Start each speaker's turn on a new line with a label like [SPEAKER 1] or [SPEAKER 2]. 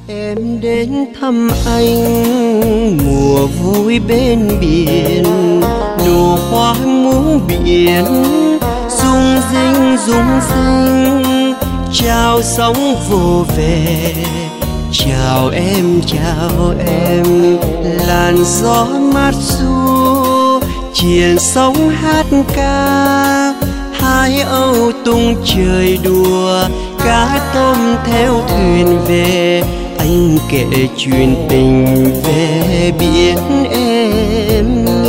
[SPEAKER 1] Em đến thăm anh mùa vui bên biển, nụ hoa muống biển rung rinh rung rinh. Chào sóng vô về, chào em làn gió mát du triền sóng hát ca. Hai âu tung trời đùa, cá tôm theo thuyền về. Anh kể chuyện tình về biển em.